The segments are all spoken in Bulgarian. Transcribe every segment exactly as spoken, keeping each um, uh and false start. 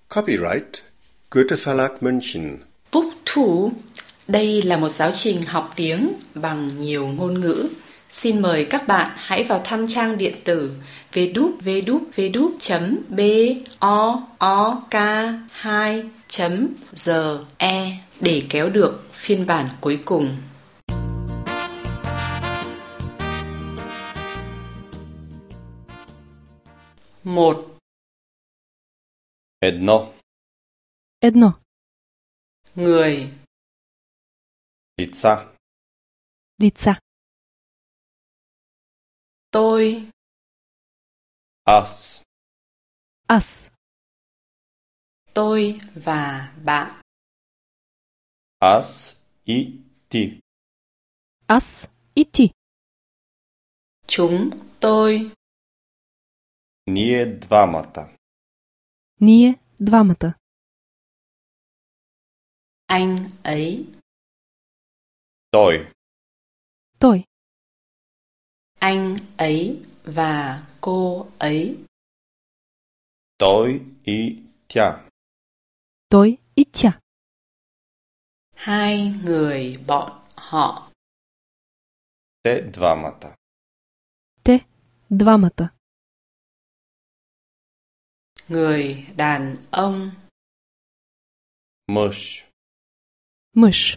Copyright Goethe Verlag München. Book two. Đây là một giáo trình học tiếng bằng nhiều ngôn ngữ. Xin mời các bạn hãy vào thăm trang điện tử w w w chấm book hai chấm de để kéo được phiên bản cuối cùng. Một. Едно. Едно. Người. Лица. Лица. Tôi. Аз. Аз. Tôi và bạn. Аз и ти. Аз и ти. Chúng tôi. Ние двамата. Ние двамата. Anh ấy. Той. Той. Anh ấy và cô ấy. Той и тя. Той и тя. Hai người bọn họ. Те двамата. Те двамата. Người đàn ông. Мъж. Мъж.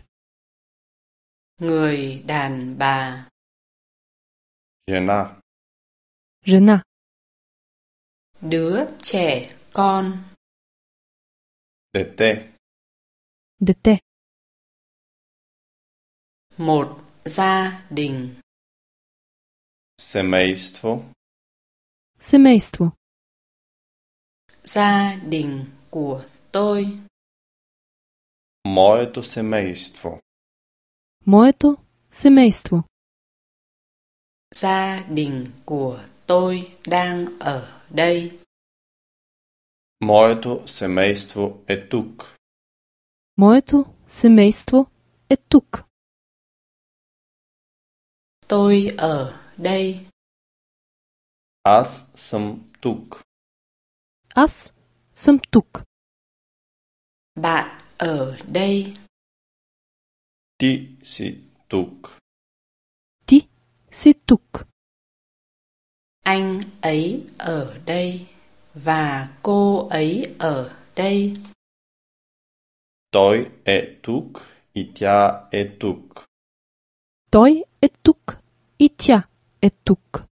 Người đàn bà. Жена. Жена. Đứa trẻ con. Дете. Дете. Một gia đình. Семейство. Семейство. Gia đình của tôi. Моето семейство. Моето семейство. Gia đình của tôi đang ở đây. Моето семейство е тук. Моето семейство е тук. Tôi ở đây. Аз съм тук. Аз съм тук. Bạn ở đây. Ти си тук. Ти си тук. Anh ấy ở đây và cô ấy ở đây. Той е тук и тя е тук. Той е тук и тя е тук.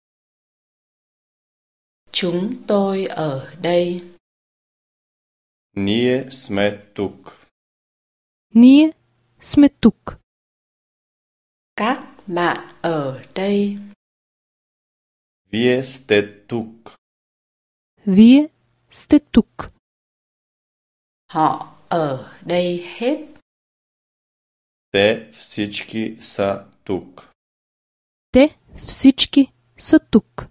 Chúng tôi ở đây. Ние сме тук. Ние сме тук. Các bạn ở đây. Вие сте тук. Вие сте тук. Họ ở đây hết. Те всички са тук. Те всички са тук.